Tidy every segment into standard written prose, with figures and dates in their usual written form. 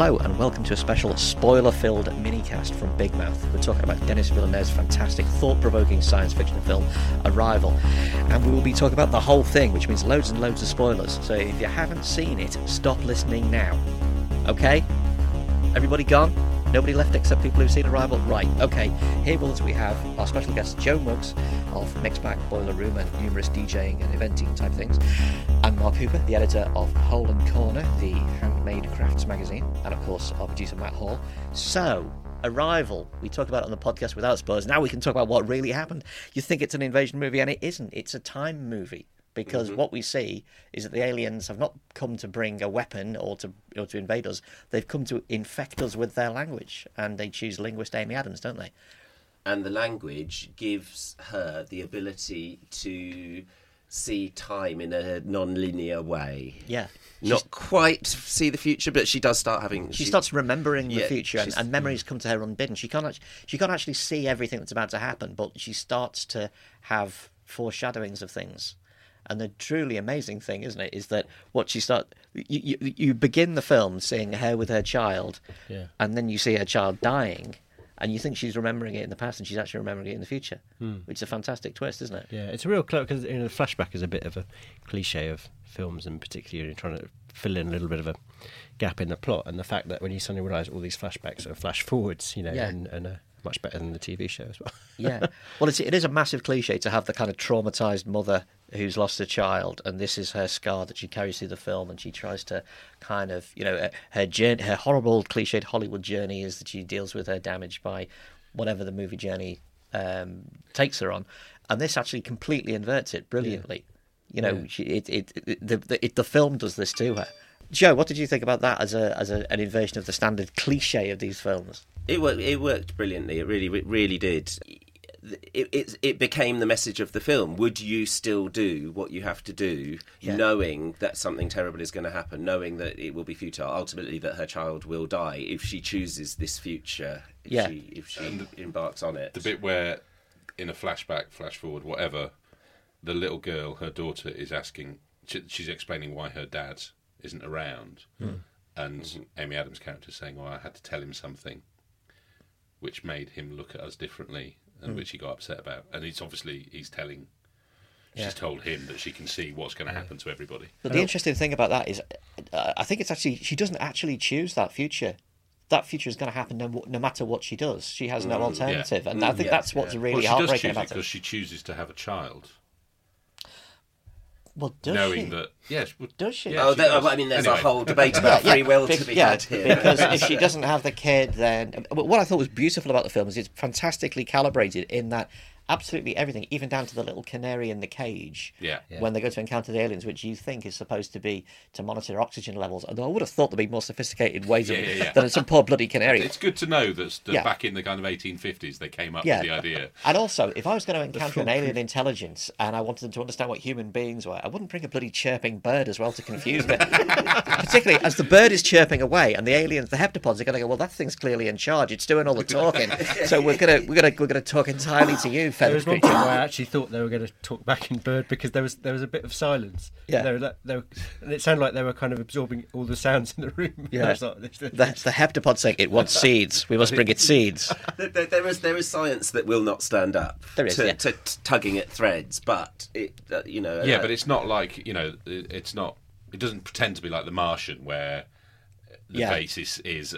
Hello and welcome to a special spoiler-filled mini-cast from Big Mouth. We're talking about Denis Villeneuve's fantastic, thought-provoking science fiction film, Arrival. And we will be talking about the whole thing, which means loads and loads of spoilers. So if you haven't seen it, stop listening now. Okay? Everybody gone? Nobody left except people who've seen Arrival? Right, okay. Here with us we have our special guest, Joe Muggs of Mixback, Boiler Room and numerous DJing and eventing type things. And Mark Hooper, the editor of Hole and Corner, the handmade crafts magazine. And of course, our producer, Matt Hall. So, Arrival. We talk about it on the podcast without spoilers. Now we can talk about what really happened. You think it's an invasion movie and it isn't. It's a time movie. Because what we see is that the aliens have not come to bring a weapon or to invade us. They've come to infect us with their language. And they choose linguist Amy Adams, don't they? And the language gives her the ability to see time in a non-linear way. Yeah. Not quite see the future, but she does start having... She starts remembering the future, and memories come to her unbidden. She can't actually see everything that's about to happen, but she starts to have foreshadowings of things. And the truly amazing thing, isn't it, is that what you begin the film seeing her with her child, and then you see her child dying, and you think she's remembering it in the past, and she's actually remembering it in the future, which is a fantastic twist, isn't it? Yeah, it's a real clever, because the flashback is a bit of a cliche of films, and particularly trying to fill in a little bit of a gap in the plot, and the fact that when you suddenly realise all these flashbacks are flash forwards, and much better than the TV show as well. Yeah. Well, it is a massive cliche to have the kind of traumatised mother who's lost a child, and this is her scar that she carries through the film, and she tries to kind of, her horrible cliched Hollywood journey is that she deals with her damage by whatever the movie journey takes her on, and this actually completely inverts it brilliantly. The film does this to her. Joe, what did you think about that as an inversion of the standard cliche of these films? It worked brilliantly. It really did. It became the message of the film. Would you still do what you have to do, knowing that something terrible is going to happen, knowing that it will be futile, ultimately that her child will die if she chooses this future, if she embarks on it? The bit where, in a flashback, flash forward, whatever, the little girl, her daughter, is asking, she's explaining why her dad isn't around, and Amy Adams' character is saying, I had to tell him something which made him look at us differently, and which he got upset about. And she's told him that she can see what's going to happen to everybody. But the interesting thing about that is, I think it's actually, she doesn't actually choose that future. That future is going to happen no matter what she does. She has no alternative. And I think that's what's really heartbreaking about it. Because she chooses to have a child. Well, does knowing she? That, yes. Does she? Yeah, there's a whole debate about free will to be had here. Because if she doesn't have the kid, then... What I thought was beautiful about the film is it's fantastically calibrated in that absolutely everything, even down to the little canary in the cage, when they go to encounter the aliens, which you think is supposed to be to monitor oxygen levels. Although I would have thought there'd be more sophisticated ways than some poor bloody canary. It's good to know that back in the kind of 1850s they came up with the idea. And also, if I was going to encounter an alien intelligence and I wanted them to understand what human beings were, I wouldn't bring a bloody chirping bird as well to confuse them. Particularly as the bird is chirping away and the aliens, the heptapods, are going to go, well, that thing's clearly in charge. It's doing all the talking. So we're gonna talk entirely to you, There was one point where I actually thought they were going to talk back in bird because there was a bit of silence. Yeah. And it sounded like they were kind of absorbing all the sounds in the room. Yeah. That's the heptapod saying it wants seeds. We must bring it seeds. There is science that will not stand up to tugging at threads, but but it's not like it's not. It doesn't pretend to be like The Martian where. The basis is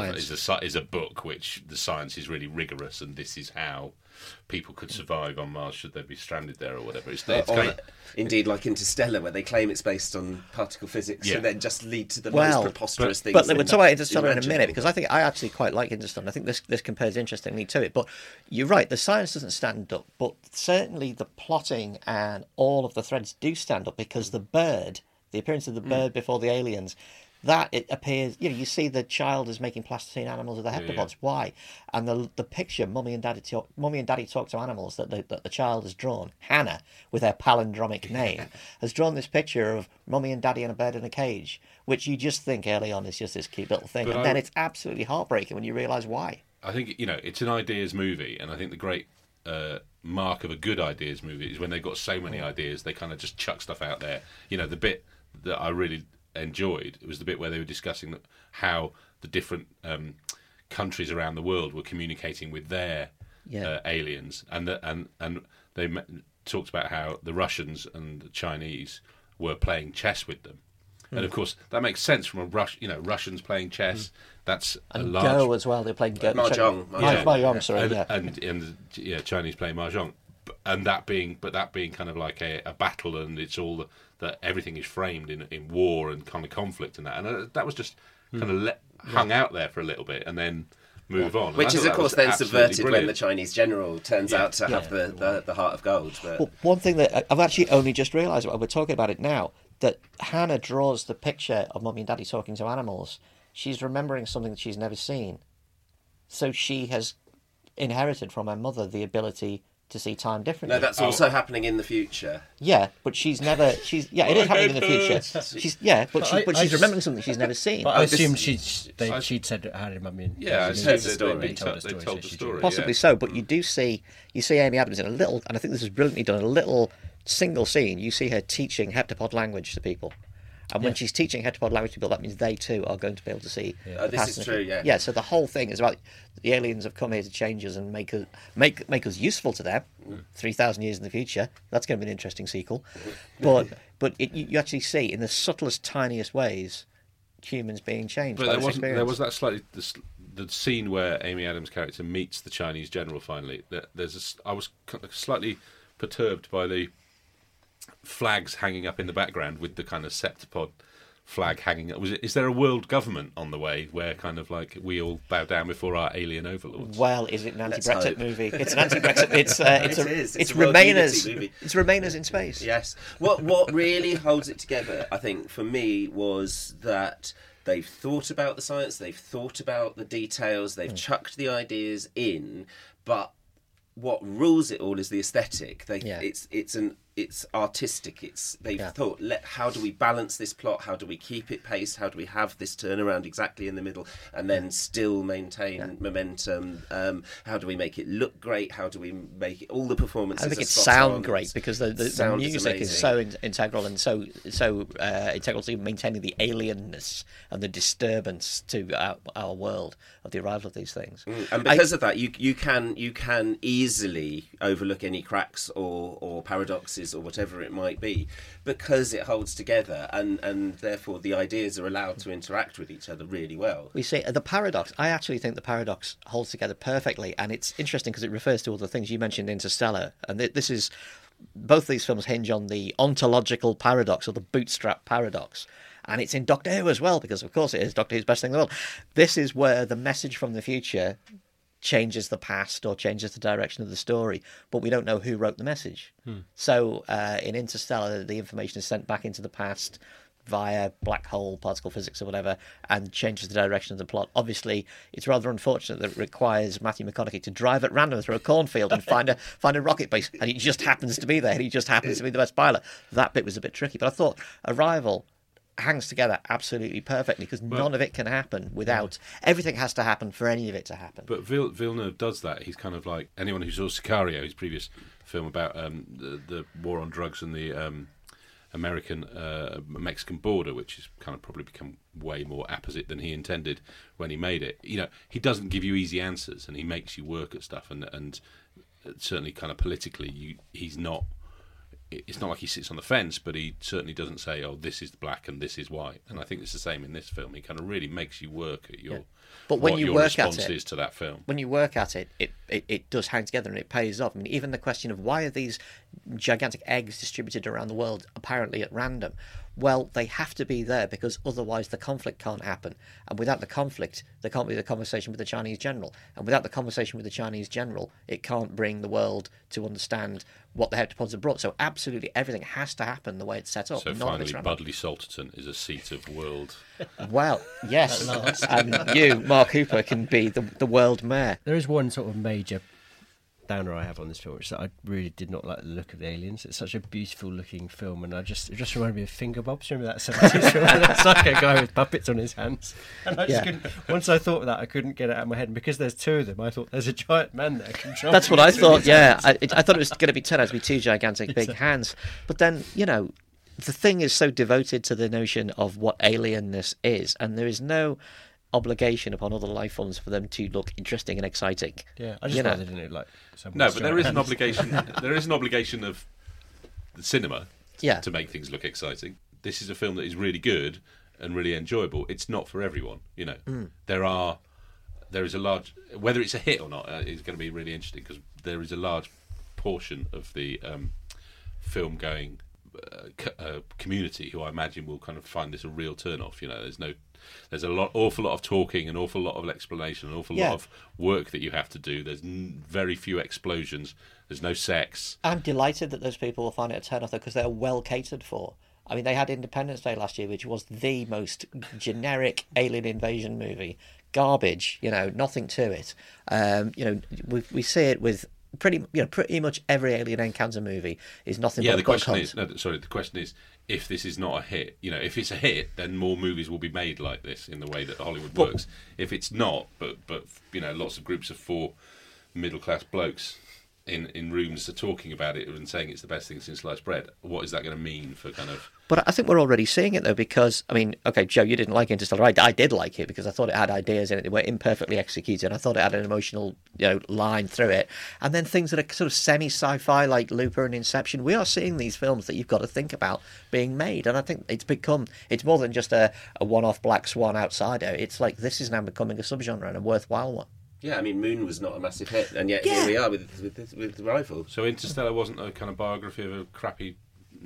a book which the science is really rigorous, and this is how people could survive on Mars should they be stranded there or whatever. Indeed, like Interstellar, where they claim it's based on particle physics and then just lead to the most preposterous things. But we'll talk about Interstellar in a minute, because I actually quite like Interstellar. I think this compares interestingly to it. But you're right, the science doesn't stand up, but certainly the plotting and all of the threads do stand up, because the appearance of the bird before the aliens, that it appears, you see the child is making plasticine animals of the heptapods. Yeah. Why? And the picture Mummy and Daddy talk to animals that the child has drawn, Hannah, with her palindromic name, has drawn this picture of Mummy and Daddy and a bird in a cage, which you just think early on is just this cute little thing, and then it's absolutely heartbreaking when you realise why. I think it's an ideas movie, and I think the great mark of a good ideas movie is when they've got so many ideas, they kind of just chuck stuff out there. The bit that I really enjoyed. It was the bit where they were discussing how the different countries around the world were communicating with their aliens, and they talked about how the Russians and the Chinese were playing chess with them. And of course, that makes sense from Russians playing chess. That's and a large Go as well. They're playing Go. Mahjong. Mahjong, sorry, and Chinese playing Mahjong, and that being kind of like a battle, and it's all that everything is framed in war and kind of conflict and that. And that was just kind of hung out there for a little bit, and then move on. Which is, of course, then subverted brilliant. when the Chinese general turns out to have the heart of gold. But... Well, one thing that I've actually only just realised while we're talking about it now, that Hannah draws the picture of Mummy and Daddy talking to animals. She's remembering something that she's never seen. So she has inherited from her mother the ability to see time differently. No, that's also happening in the future. Yeah, but it is happening in the future. She's remembering something she's never seen. But I assume she'd said how did Mummy and Daddy told the story. Possibly so, but you see Amy Adams in a little, and I think this is brilliantly done, a little single scene. You see her teaching heptapod language to people. And when she's teaching heptapod language to people, that means they too are going to be able to see. This is true, yeah. Yeah, so the whole thing is about the aliens have come here to change us and make us useful to them. 3,000 years in the future, that's going to be an interesting sequel. But you actually see in the subtlest, tiniest ways humans being changed. But by this experience. there was that slightly the scene where Amy Adams' character meets the Chinese general. Finally, I was slightly perturbed by the flags hanging up in the background with the kind of septipod flag hanging up. Is there a world government on the way where kind of like we all bow down before our alien overlords? Well, is it an anti-Brexit movie? It's an anti-Brexit. It's Remainers. movie. It's Remainers in space. Yes. What really holds it together, I think, for me, was that they've thought about the science, they've thought about the details, they've chucked the ideas in, but what rules it all is the aesthetic. It's artistic. They've thought, how do we balance this plot? How do we keep it paced? How do we have this turnaround exactly in the middle and then still maintain momentum? How do we make it look great? How do we make it all the performances? I think it sound great because the music is so integral and so integral to maintaining the alienness and the disturbance to our world of the arrival of these things. And because of that, you can easily overlook any cracks or paradoxes or whatever it might be, because it holds together and therefore the ideas are allowed to interact with each other really well. We see the paradox. I actually think the paradox holds together perfectly, and it's interesting because it refers to all the things you mentioned, Interstellar, and this is both these films hinge on the ontological paradox or the bootstrap paradox. And it's in Doctor Who as well, because of course it is Doctor Who's best thing in the world. This is where the message from the future changes the past or changes the direction of the story, but we don't know who wrote the message. So in Interstellar, the information is sent back into the past via black hole particle physics or whatever, and changes the direction of the plot. Obviously, it's rather unfortunate that it requires Matthew McConaughey to drive at random through a cornfield and find a rocket base, and he just happens to be there, and he just happens to be the best pilot. That bit was a bit tricky, but I thought Arrival hangs together absolutely perfectly because none of it can happen without everything has to happen for any of it to happen. But Villeneuve does that. He's kind of like anyone who saw Sicario, his previous film about the war on drugs and the American-Mexican border, which has kind of probably become way more apposite than he intended when he made it. You know, he doesn't give you easy answers, and he makes you work at stuff, and certainly kind of politically, he's not. It's not like he sits on the fence, but he certainly doesn't say, "Oh, this is black and this is white." And I think it's the same in this film. He kind of really makes you work at your. But when you work at it, is to that film. When you work at it, it does hang together and it pays off. I mean, even the question of why are these gigantic eggs distributed around the world apparently at random? Well, they have to be there because otherwise the conflict can't happen. And without the conflict, there can't be the conversation with the Chinese general. And without the conversation with the Chinese general, it can't bring the world to understand what the heptapods have brought. So absolutely everything has to happen the way it's set up. So finally, Budley Salterton is a seat of world. Well, yes. And you, Mark Hooper, can be the world mayor. There is one sort of major downer I have on this film, which is that I really did not like the look of the aliens. It's such a beautiful looking film, and it just reminded me of Finger Bobs. Remember that 70s film? It's like a guy with puppets on his hands. And I just couldn't, once I thought of that, I couldn't get it out of my head. And because there's two of them, I thought there's a giant man there controlling. That's what I thought. Yeah, I thought it was going to turn out to be two gigantic big hands. But then, you know, the thing is so devoted to the notion of what alienness is, and there is no obligation upon other life forms for them to look interesting and exciting. Yeah, I just thought they didn't look like someone. No, but there is an obligation. There is an obligation of the cinema to make things look exciting. This is a film that is really good and really enjoyable. It's not for everyone, you know. There is a large, whether it's a hit or not, is going to be really interesting, because there is a large portion of the film-going community who I imagine will kind of find this a real turn-off. You know, there's awful lot of talking, an awful lot of explanation, an awful lot of work that you have to do. There's very few explosions. There's no sex. I'm delighted that those people will find it a turn-off, though, because they're well catered for. I mean, they had Independence Day last year, which was the most generic alien invasion movie. Garbage, you know, nothing to it. You know, we see it with pretty much every alien encounter movie is nothing but the question is, the question is, if this is not a hit, you know, if it's a hit, then more movies will be made like this in the way that Hollywood works. If it's not, but you know, lots of groups of 4 middle-class blokes in rooms are talking about it and saying it's the best thing since sliced bread, what is that going to mean for kind of... But I think we're already seeing it, though, because, I mean, okay, Joe, you didn't like Interstellar. I did like it because I thought it had ideas in it that were imperfectly executed. I thought it had an emotional, you know, line through it. And then things that are sort of semi-sci-fi, like Looper and Inception. We are seeing these films that you've got to think about being made. And I think it's more than just a one-off black swan outsider. It's like this is now becoming a subgenre and a worthwhile one. Yeah, I mean, Moon was not a massive hit, and yet here we are with Arrival. So Interstellar wasn't a kind of biography of a crappy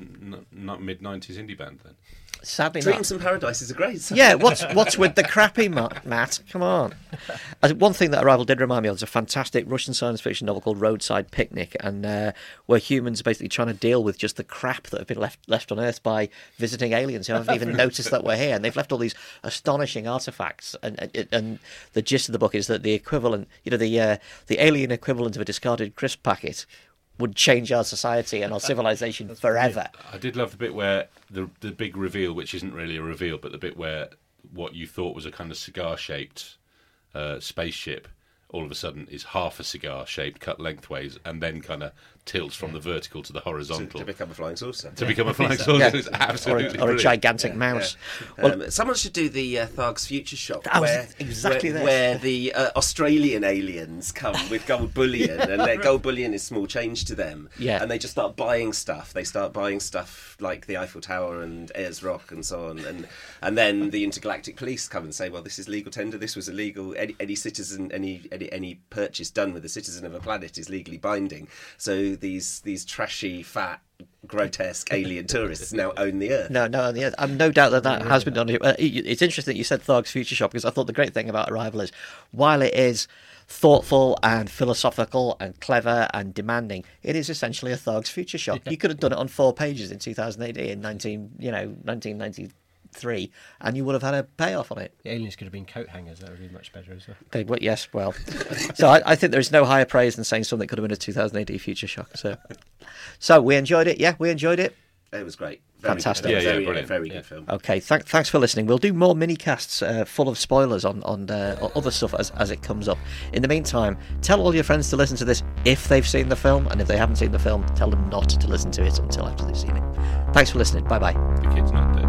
mid-90s indie band, then? Sadly Dreams not. and Paradise is a great song. Yeah, what's with the crappy, Matt? Come on. One thing that Arrival did remind me of is a fantastic Russian science fiction novel called Roadside Picnic, and where humans are basically trying to deal with just the crap that have been left on Earth by visiting aliens who haven't even noticed that we're here, and they've left all these astonishing artifacts. And the gist of the book is that the equivalent, you know, the alien equivalent of a discarded crisp packet would change our society and our civilization forever. I did love the bit where the big reveal, which isn't really a reveal, but the bit where what you thought was a kind of cigar-shaped spaceship all of a sudden is half a cigar shaped, cut lengthways, and then kind of tilts from the vertical to the horizontal. To become a flying saucer. To become a flying saucer. It's absolutely or a gigantic mouse. Someone should do the Tharg's Future Shop, where the Australian aliens come with gold bullion, and their gold bullion is small change to them. Yeah. And they just start buying stuff. They start buying stuff like the Eiffel Tower and Ayers Rock and so on. And then the intergalactic police come and say, well, this is legal tender, this was illegal. Any citizen, any purchase done with a citizen of a planet is legally binding. So these trashy, fat, grotesque alien tourists now own the Earth. No, the Earth. I've no doubt that has been done. It's interesting that you said Tharg's Future Shop, because I thought the great thing about Arrival is, while it is thoughtful and philosophical and clever and demanding, it is essentially a Tharg's Future Shop. You could have done it on 4 pages in 2000 AD in 1993, and you would have had a payoff on it. The aliens could have been coat hangers. That would be much better as well. Yes, well. So I think there is no higher praise than saying something could have been a 2000 AD Future Shock. So we enjoyed it. Yeah, we enjoyed it. It was great. Fantastic. Very good film. Okay, thanks for listening. We'll do more mini-casts full of spoilers on other stuff as it comes up. In the meantime, tell all your friends to listen to this if they've seen the film, and if they haven't seen the film, tell them not to listen to it until after they've seen it. Thanks for listening. Bye-bye. The kid's not dead.